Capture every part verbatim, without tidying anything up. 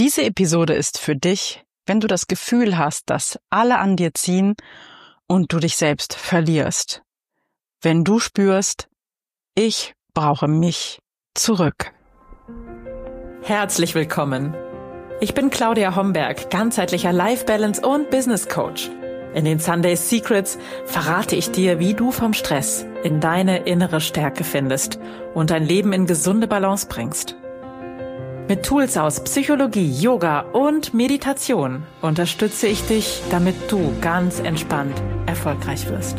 Diese Episode ist für dich, wenn du das Gefühl hast, dass alle an dir ziehen und du dich selbst verlierst. Wenn du spürst, ich brauche mich zurück. Herzlich willkommen. Ich bin Claudia Homberg, ganzheitlicher Life Balance und Business Coach. In den Sunday Secrets verrate ich dir, wie du vom Stress in deine innere Stärke findest und dein Leben in gesunde Balance bringst. Mit Tools aus Psychologie, Yoga und Meditation unterstütze ich dich, damit du ganz entspannt erfolgreich wirst.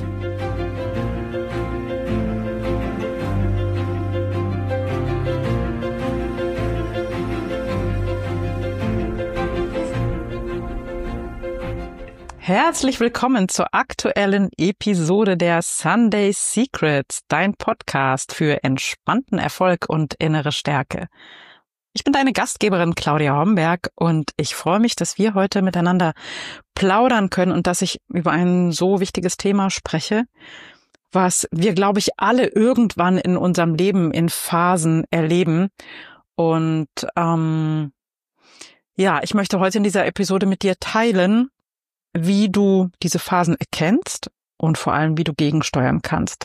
Herzlich willkommen zur aktuellen Episode der Sunday Secrets, dein Podcast für entspannten Erfolg und innere Stärke. Ich bin deine Gastgeberin Claudia Homberg und ich freue mich, dass wir heute miteinander plaudern können und dass ich über ein so wichtiges Thema spreche, was wir, glaube ich, alle irgendwann in unserem Leben in Phasen erleben. Und ähm, ja, ich möchte heute in dieser Episode mit dir teilen, wie du diese Phasen erkennst und vor allem, wie du gegensteuern kannst.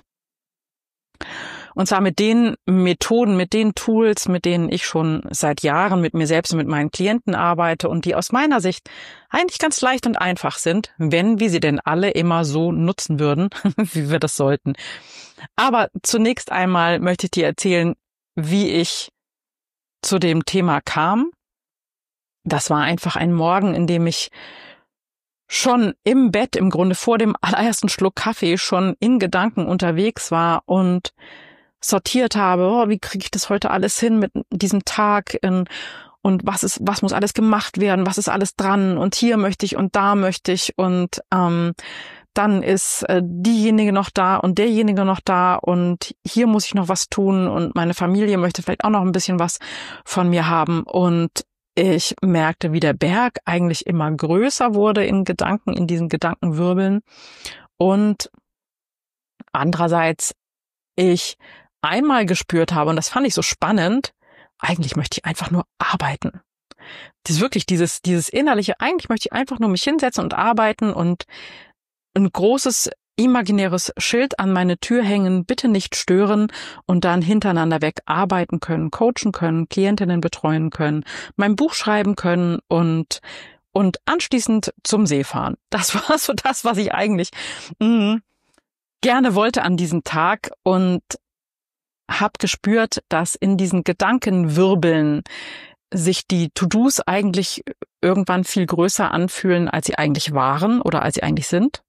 Und zwar mit den Methoden, mit den Tools, mit denen ich schon seit Jahren mit mir selbst und mit meinen Klienten arbeite und die aus meiner Sicht eigentlich ganz leicht und einfach sind, wenn wir sie denn alle immer so nutzen würden, wie wir das sollten. Aber zunächst einmal möchte ich dir erzählen, wie ich zu dem Thema kam. Das war einfach ein Morgen, in dem ich schon im Bett, im Grunde vor dem allerersten Schluck Kaffee, schon in Gedanken unterwegs war und sortiert habe, oh, wie kriege ich das heute alles hin mit diesem Tag und was ist, was muss alles gemacht werden, was ist alles dran und hier möchte ich und da möchte ich und ähm, dann ist äh, diejenige noch da und derjenige noch da und hier muss ich noch was tun und meine Familie möchte vielleicht auch noch ein bisschen was von mir haben und ich merkte, wie der Berg eigentlich immer größer wurde in Gedanken, in diesen Gedankenwirbeln und andererseits ich einmal gespürt habe, und das fand ich so spannend, eigentlich möchte ich einfach nur arbeiten. Das ist wirklich dieses, dieses innerliche, eigentlich möchte ich einfach nur mich hinsetzen und arbeiten und ein großes imaginäres Schild an meine Tür hängen, bitte nicht stören und dann hintereinander weg arbeiten können, coachen können, Klientinnen betreuen können, mein Buch schreiben können und und anschließend zum See fahren. Das war so das, was ich eigentlich mh, gerne wollte an diesem Tag und habe gespürt, dass in diesen Gedankenwirbeln sich die To-Dos eigentlich irgendwann viel größer anfühlen, als sie eigentlich waren oder als sie eigentlich sind.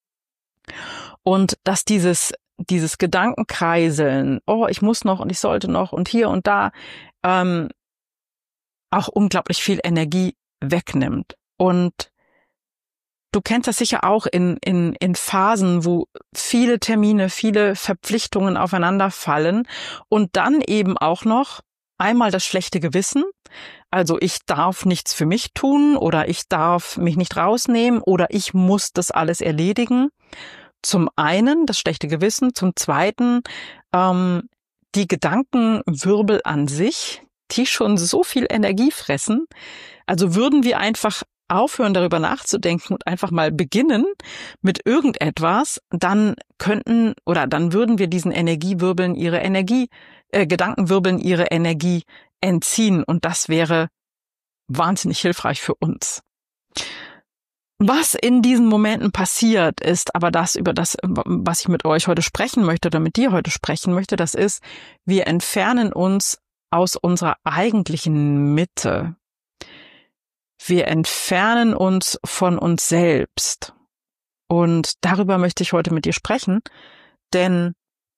Und dass dieses dieses Gedankenkreiseln, oh, ich muss noch und ich sollte noch und hier und da, ähm, auch unglaublich viel Energie wegnimmt. Und du kennst das sicher auch in in in Phasen, wo viele Termine, viele Verpflichtungen aufeinander fallen und dann eben auch noch einmal das schlechte Gewissen, also ich darf nichts für mich tun oder ich darf mich nicht rausnehmen oder ich muss das alles erledigen. Zum einen das schlechte Gewissen, zum zweiten ähm, die Gedankenwirbel an sich, die schon so viel Energie fressen. Also würden wir einfach aufhören, darüber nachzudenken und einfach mal beginnen mit irgendetwas, dann könnten oder dann würden wir diesen Energiewirbeln ihre Energie, äh, Gedankenwirbeln ihre Energie entziehen und das wäre wahnsinnig hilfreich für uns. Was in diesen Momenten passiert, ist aber das, über das, was ich mit euch heute sprechen möchte oder mit dir heute sprechen möchte, das ist, wir entfernen uns aus unserer eigentlichen Mitte. Wir entfernen uns von uns selbst. Und darüber möchte ich heute mit dir sprechen, denn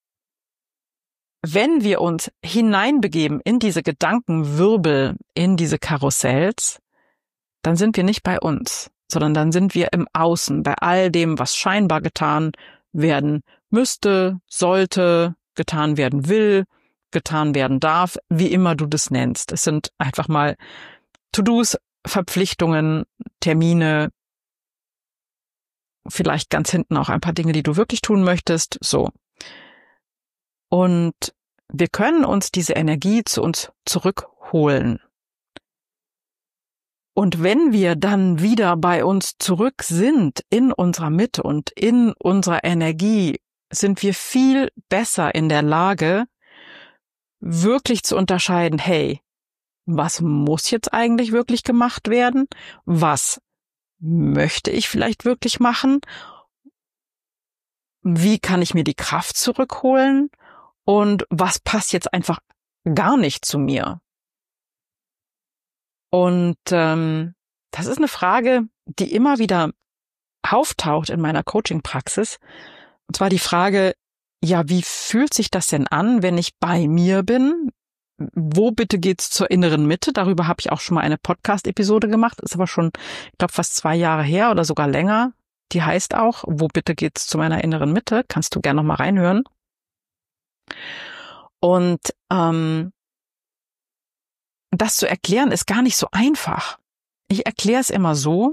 wenn wir uns hineinbegeben in diese Gedankenwirbel, in diese Karussells, dann sind wir nicht bei uns, sondern dann sind wir im Außen, bei all dem, was scheinbar getan werden müsste, sollte, getan werden will, getan werden darf, wie immer du das nennst. Es sind einfach mal To-Dos, Verpflichtungen, Termine, vielleicht ganz hinten auch ein paar Dinge, die du wirklich tun möchtest, so. Und wir können uns diese Energie zu uns zurückholen. Und wenn wir dann wieder bei uns zurück sind, in unserer Mitte und in unserer Energie, sind wir viel besser in der Lage, wirklich zu unterscheiden, hey, was muss jetzt eigentlich wirklich gemacht werden? Was möchte ich vielleicht wirklich machen? Wie kann ich mir die Kraft zurückholen? Und was passt jetzt einfach gar nicht zu mir? Und ähm, das ist eine Frage, die immer wieder auftaucht in meiner Coaching-Praxis. Und zwar die Frage, ja, wie fühlt sich das denn an, wenn ich bei mir bin? Wo bitte geht's zur inneren Mitte? Darüber habe ich auch schon mal eine Podcast-Episode gemacht. Ist aber schon, ich glaube, fast zwei Jahre her oder sogar länger. Die heißt auch, wo bitte geht's zu meiner inneren Mitte? Kannst du gerne noch mal reinhören. Und ähm, das zu erklären ist gar nicht so einfach. Ich erkläre es immer so,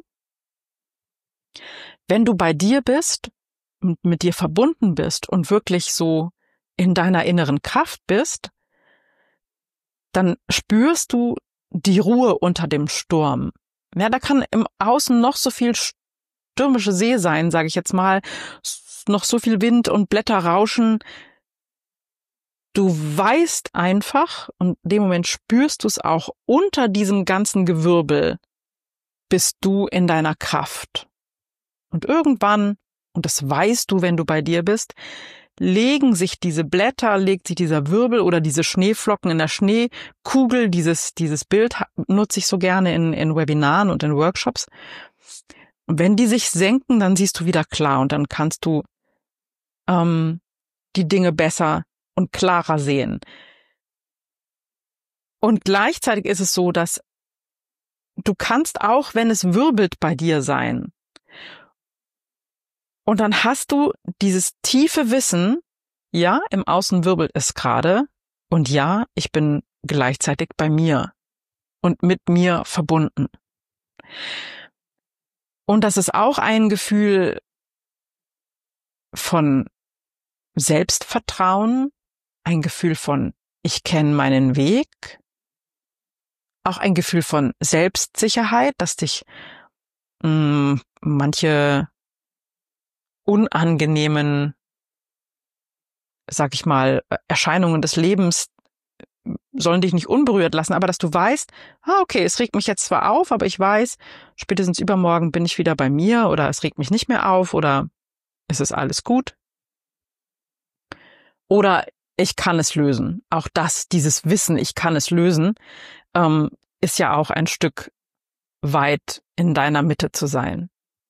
wenn du bei dir bist und mit dir verbunden bist und wirklich so in deiner inneren Kraft bist, dann spürst du die Ruhe unter dem Sturm. Ja, da kann im Außen noch so viel stürmische See sein, sage ich jetzt mal, noch so viel Wind und Blätter rauschen. Du weißt einfach, und in dem Moment spürst du es auch, unter diesem ganzen Gewirbel bist du in deiner Kraft. Und irgendwann, und das weißt du, wenn du bei dir bist, legen sich diese Blätter, legt sich dieser Wirbel oder diese Schneeflocken in der Schneekugel, dieses, dieses Bild nutze ich so gerne in, in Webinaren und in Workshops. Und wenn die sich senken, dann siehst du wieder klar und dann kannst du ähm, die Dinge besser und klarer sehen. Und gleichzeitig ist es so, dass du kannst auch, wenn es wirbelt, bei dir sein. Und dann hast du dieses tiefe Wissen, ja, im Außen wirbelt es gerade und ja, ich bin gleichzeitig bei mir und mit mir verbunden. Und das ist auch ein Gefühl von Selbstvertrauen, ein Gefühl von, ich kenne meinen Weg, auch ein Gefühl von Selbstsicherheit, dass dich mh, manche unangenehmen, sag ich mal, Erscheinungen des Lebens sollen dich nicht unberührt lassen, aber dass du weißt, ah, okay, es regt mich jetzt zwar auf, aber ich weiß, spätestens übermorgen bin ich wieder bei mir oder es regt mich nicht mehr auf oder es ist alles gut. Oder ich kann es lösen. Auch das, dieses Wissen, ich kann es lösen, ähm, ist ja auch ein Stück weit in deiner Mitte zu sein.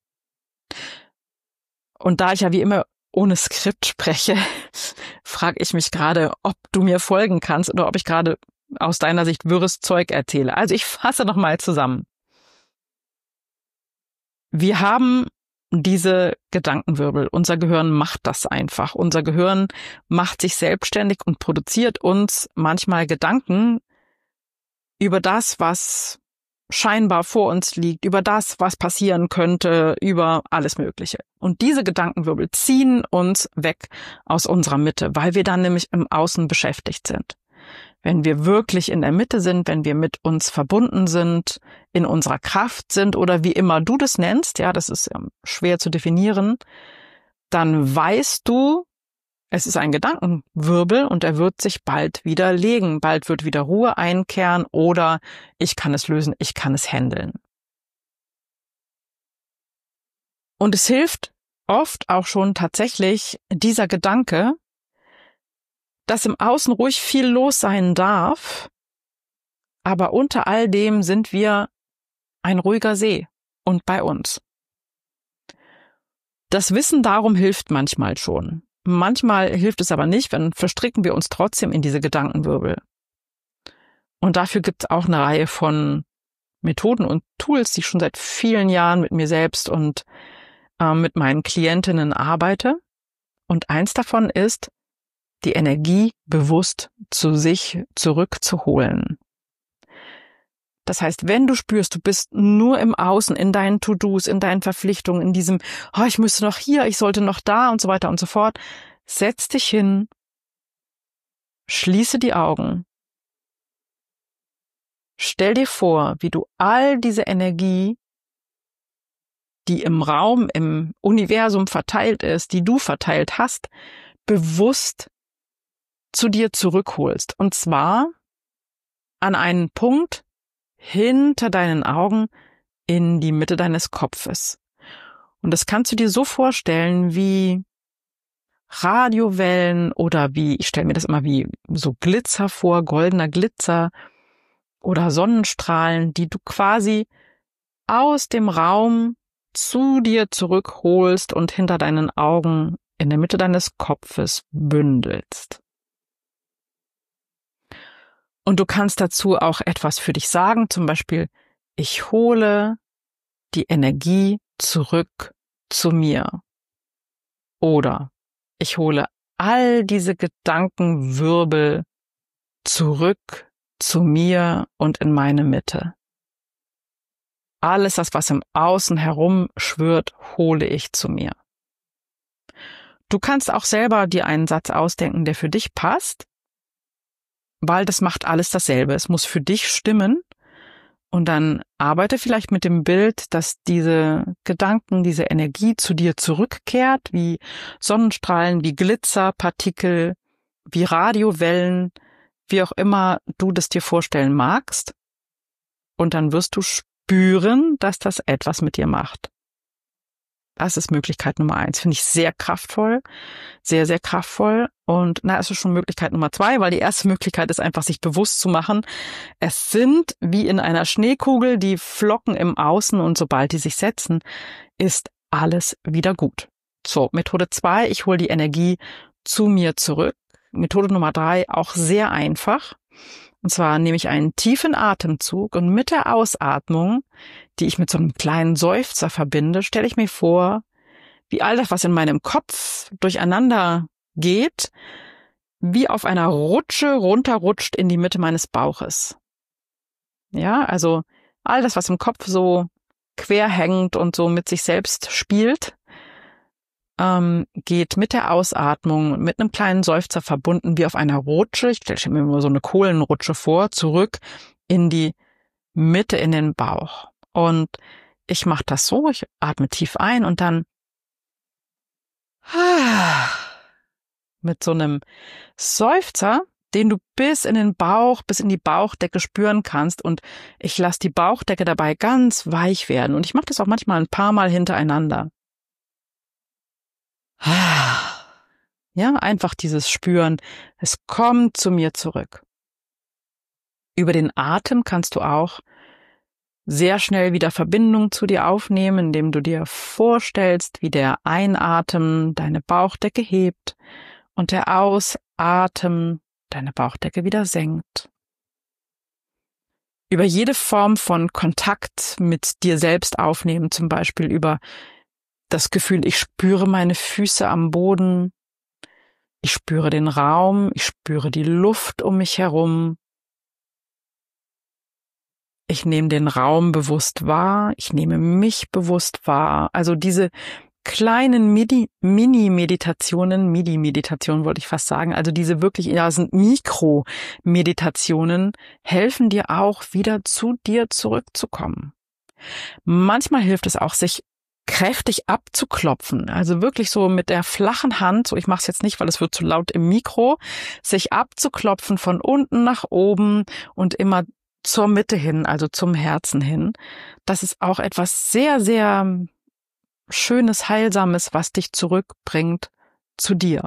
Und da ich ja wie immer ohne Skript spreche, frage ich mich gerade, ob du mir folgen kannst oder ob ich gerade aus deiner Sicht wirres Zeug erzähle. Also ich fasse nochmal zusammen. Wir haben diese Gedankenwirbel. Unser Gehirn macht das einfach. Unser Gehirn macht sich selbstständig und produziert uns manchmal Gedanken über das, was scheinbar vor uns liegt, über das, was passieren könnte, über alles Mögliche. Und diese Gedankenwirbel ziehen uns weg aus unserer Mitte, weil wir dann nämlich im Außen beschäftigt sind. Wenn wir wirklich in der Mitte sind, wenn wir mit uns verbunden sind, in unserer Kraft sind oder wie immer du das nennst, ja, das ist schwer zu definieren, dann weißt du, es ist ein Gedankenwirbel und er wird sich bald wieder legen. Bald wird wieder Ruhe einkehren oder ich kann es lösen, ich kann es handeln. Und es hilft oft auch schon tatsächlich dieser Gedanke, dass im Außen ruhig viel los sein darf, aber unter all dem sind wir ein ruhiger See und bei uns. Das Wissen darum hilft manchmal schon. Manchmal hilft es aber nicht, dann verstricken wir uns trotzdem in diese Gedankenwirbel. Und dafür gibt es auch eine Reihe von Methoden und Tools, die ich schon seit vielen Jahren mit mir selbst und äh, mit meinen Klientinnen arbeite. Und eins davon ist, die Energie bewusst zu sich zurückzuholen. Das heißt, wenn du spürst, du bist nur im Außen, in deinen To-Dos, in deinen Verpflichtungen, in diesem, oh, ich müsste noch hier, ich sollte noch da und so weiter und so fort, setz dich hin, schließe die Augen Stell dir vor, wie du all diese Energie, die im Raum, im Universum verteilt ist, die du verteilt hast, bewusst zu dir zurückholst. Und zwar an einen Punkt hinter deinen Augen in die Mitte deines Kopfes. Und das kannst du dir so vorstellen wie Radiowellen oder wie, ich stelle mir das immer wie so Glitzer vor, goldener Glitzer oder Sonnenstrahlen, die du quasi aus dem Raum zu dir zurückholst und hinter deinen Augen in der Mitte deines Kopfes bündelst. Und du kannst dazu auch etwas für dich sagen, zum Beispiel, ich hole die Energie zurück zu mir. Oder ich hole all diese Gedankenwirbel zurück zu mir und in meine Mitte. Alles das, was im Außen herum schwirrt, hole ich zu mir. Du kannst auch selber dir einen Satz ausdenken, der für dich passt, weil das macht alles dasselbe. Es muss für dich stimmen und dann arbeite vielleicht mit dem Bild, dass diese Gedanken, diese Energie zu dir zurückkehrt, wie Sonnenstrahlen, wie Glitzerpartikel, wie Radiowellen, wie auch immer du das dir vorstellen magst. Und dann wirst du spüren, dass das etwas mit dir macht. Das ist Möglichkeit Nummer eins. Finde ich sehr kraftvoll, sehr, sehr kraftvoll. Und na, es ist schon Möglichkeit Nummer zwei, weil die erste Möglichkeit ist einfach, sich bewusst zu machen. Es sind wie in einer Schneekugel die Flocken im Außen und sobald die sich setzen, ist alles wieder gut. So, Methode zwei, ich hole die Energie zu mir zurück. Methode Nummer drei, auch sehr einfach. Und zwar nehme ich einen tiefen Atemzug und mit der Ausatmung, die ich mit so einem kleinen Seufzer verbinde, stelle ich mir vor, wie all das, was in meinem Kopf durcheinander geht, wie auf einer Rutsche runterrutscht in die Mitte meines Bauches. Ja, also all das, was im Kopf so quer hängt und so mit sich selbst spielt, ähm, geht mit der Ausatmung, mit einem kleinen Seufzer verbunden, wie auf einer Rutsche, ich stelle mir immer so eine Kohlenrutsche vor, zurück in die Mitte, in den Bauch. Und ich mache das so, ich atme tief ein und dann mit so einem Seufzer, den du bis in den Bauch, bis in die Bauchdecke spüren kannst. Und ich lasse die Bauchdecke dabei ganz weich werden. Und ich mache das auch manchmal ein paar Mal hintereinander. Ja, einfach dieses Spüren, es kommt zu mir zurück. Über den Atem kannst du auch sehr schnell wieder Verbindung zu dir aufnehmen, indem du dir vorstellst, wie der Einatmen deine Bauchdecke hebt und der Ausatmen deine Bauchdecke wieder senkt. Über jede Form von Kontakt mit dir selbst aufnehmen, zum Beispiel über das Gefühl, ich spüre meine Füße am Boden, ich spüre den Raum, ich spüre die Luft um mich herum. Ich nehme den Raum bewusst wahr, ich nehme mich bewusst wahr. Also diese kleinen Midi, Mini-Meditationen, Midi-Meditationen wollte ich fast sagen, also diese wirklich, ja, sind Mikro-Meditationen, helfen dir auch wieder zu dir zurückzukommen. Manchmal hilft es auch, sich kräftig abzuklopfen, also wirklich so mit der flachen Hand, so ich mache es jetzt nicht, weil es wird zu laut im Mikro, sich abzuklopfen von unten nach oben und immer zur Mitte hin, also zum Herzen hin. Das ist auch etwas sehr, sehr Schönes, Heilsames, was dich zurückbringt zu dir.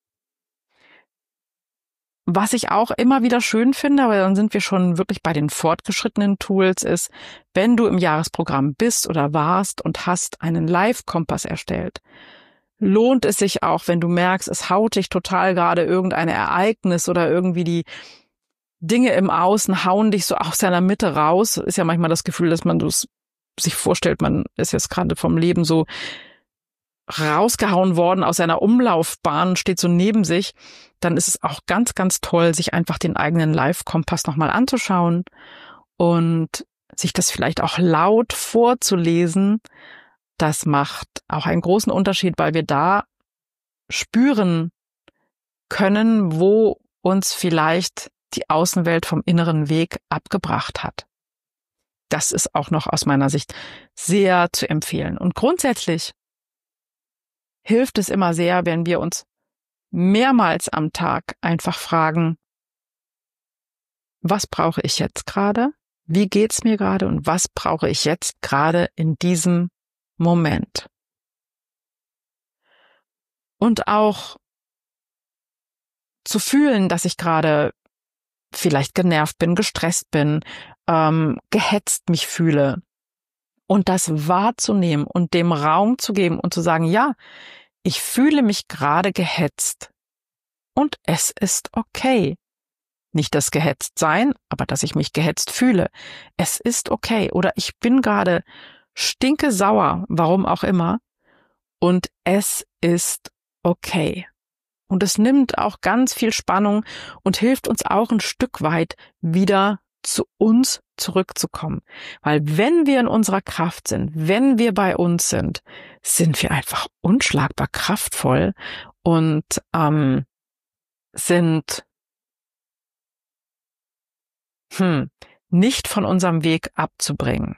Was ich auch immer wieder schön finde, aber dann sind wir schon wirklich bei den fortgeschrittenen Tools, ist, wenn du im Jahresprogramm bist oder warst und hast einen Live-Kompass erstellt, lohnt es sich auch, wenn du merkst, es haut dich total gerade irgendein Ereignis oder irgendwie die Dinge im Außen hauen dich so aus deiner Mitte raus. Ist ja manchmal das Gefühl, dass man das sich vorstellt, man ist jetzt gerade vom Leben so rausgehauen worden aus seiner Umlaufbahn, steht so neben sich. Dann ist es auch ganz, ganz toll, sich einfach den eigenen Live-Kompass nochmal anzuschauen und sich das vielleicht auch laut vorzulesen. Das macht auch einen großen Unterschied, weil wir da spüren können, wo uns vielleicht die Außenwelt vom inneren Weg abgebracht hat. Das ist auch noch aus meiner Sicht sehr zu empfehlen. Und grundsätzlich hilft es immer sehr, wenn wir uns mehrmals am Tag einfach fragen, was brauche ich jetzt gerade? Wie geht's mir gerade? Und was brauche ich jetzt gerade in diesem Moment? Und auch zu fühlen, dass ich gerade vielleicht genervt bin, gestresst bin, ähm, gehetzt mich fühle. Und das wahrzunehmen und dem Raum zu geben und zu sagen, ja, ich fühle mich gerade gehetzt. Und es ist okay. Nicht das gehetzt sein, aber dass ich mich gehetzt fühle. Es ist okay. Oder ich bin gerade stinke sauer, warum auch immer. Und es ist okay. Und es nimmt auch ganz viel Spannung und hilft uns auch ein Stück weit wieder zu uns zurückzukommen. Weil wenn wir in unserer Kraft sind, wenn wir bei uns sind, sind wir einfach unschlagbar kraftvoll und ähm, sind hm, nicht von unserem Weg abzubringen.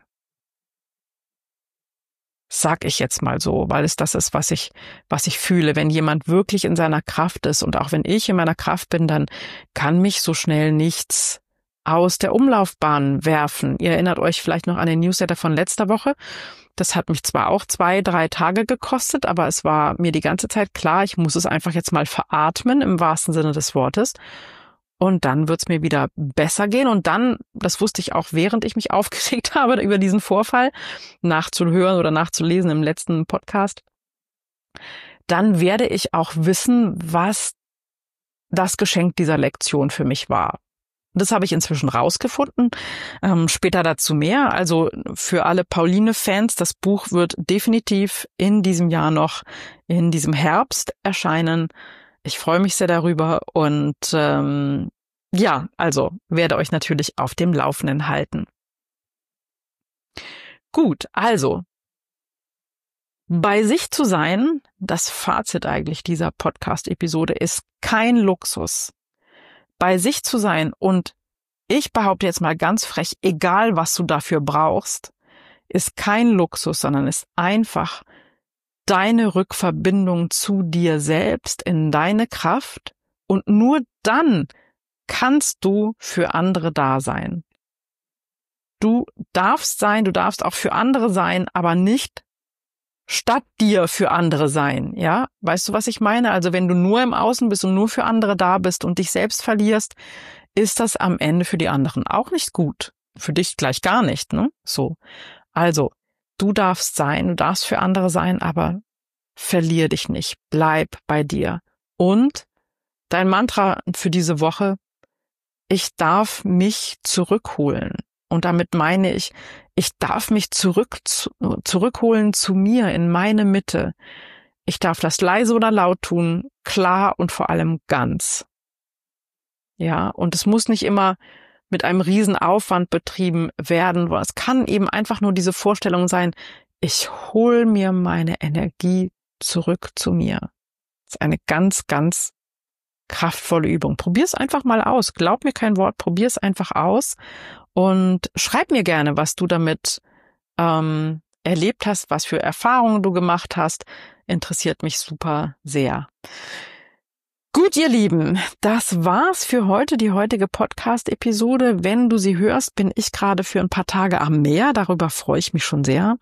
Sag ich jetzt mal so, weil es das ist, was ich, was ich fühle. Wenn jemand wirklich in seiner Kraft ist und auch wenn ich in meiner Kraft bin, dann kann mich so schnell nichts aus der Umlaufbahn werfen. Ihr erinnert euch vielleicht noch an den Newsletter von letzter Woche. Das hat mich zwar auch zwei, drei Tage gekostet, aber es war mir die ganze Zeit klar, ich muss es einfach jetzt mal veratmen im wahrsten Sinne des Wortes. Und dann wird's mir wieder besser gehen. Und dann, das wusste ich auch, während ich mich aufgeregt habe über diesen Vorfall, nachzuhören oder nachzulesen im letzten Podcast, dann werde ich auch wissen, was das Geschenk dieser Lektion für mich war. Das habe ich inzwischen rausgefunden. Ähm, später dazu mehr. Also für alle Pauline-Fans, das Buch wird definitiv in diesem Jahr noch, in diesem Herbst erscheinen. Ich freue mich sehr darüber und ähm, ja, also werde euch natürlich auf dem Laufenden halten. Gut, also bei sich zu sein, das Fazit eigentlich dieser Podcast-Episode ist kein Luxus. Bei sich zu sein und ich behaupte jetzt mal ganz frech, egal was du dafür brauchst, ist kein Luxus, sondern ist einfach deine Rückverbindung zu dir selbst in deine Kraft und nur dann kannst du für andere da sein. Du darfst sein, du darfst auch für andere sein, aber nicht statt dir für andere sein, ja? Weißt du, was ich meine? Also wenn du nur im Außen bist und nur für andere da bist und dich selbst verlierst, ist das am Ende für die anderen auch nicht gut. Für dich gleich gar nicht, ne? So. Also, du darfst sein, du darfst für andere sein, aber verlier dich nicht. Bleib bei dir. Und dein Mantra für diese Woche: Ich darf mich zurückholen. Und damit meine ich, ich darf mich zurück, zurückholen zu mir, in meine Mitte. Ich darf das leise oder laut tun, klar und vor allem ganz. Ja, und es muss nicht immer mit einem riesen Aufwand betrieben werden. Es kann eben einfach nur diese Vorstellung sein, ich hole mir meine Energie zurück zu mir. Das ist eine ganz, ganz kraftvolle Übung. Probier es einfach mal aus. Glaub mir kein Wort, probier es einfach aus und schreib mir gerne, was du damit ähm, erlebt hast, was für Erfahrungen du gemacht hast. Interessiert mich super sehr. Gut, ihr Lieben, das war's für heute, die heutige Podcast-Episode. Wenn du sie hörst, bin ich gerade für ein paar Tage am Meer. Darüber freue ich mich schon sehr.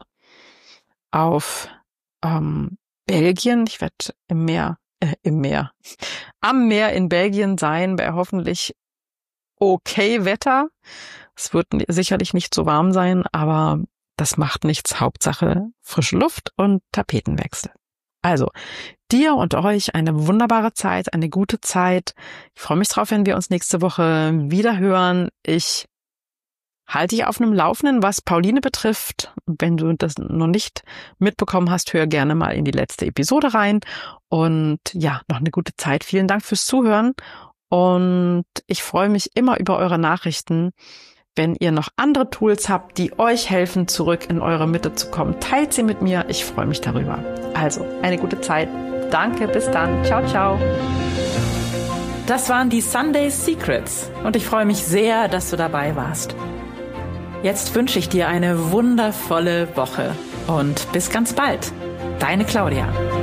Auf ähm, Belgien. Ich werde im Meer, äh, im Meer, am Meer in Belgien sein, bei hoffentlich okay Wetter. Es wird sicherlich nicht so warm sein, aber das macht nichts. Hauptsache frische Luft und Tapetenwechsel. Also, dir und euch eine wunderbare Zeit, eine gute Zeit. Ich freue mich drauf, wenn wir uns nächste Woche wieder hören. Ich halte dich auf einem Laufenden, was Pauline betrifft. Wenn du das noch nicht mitbekommen hast, hör gerne mal in die letzte Episode rein. Und ja, noch eine gute Zeit. Vielen Dank fürs Zuhören. Und ich freue mich immer über eure Nachrichten. Wenn ihr noch andere Tools habt, die euch helfen, zurück in eure Mitte zu kommen, teilt sie mit mir. Ich freue mich darüber. Also, eine gute Zeit. Danke, bis dann. Ciao, ciao. Das waren die Sunday Secrets und ich freue mich sehr, dass du dabei warst. Jetzt wünsche ich dir eine wundervolle Woche und bis ganz bald. Deine Claudia.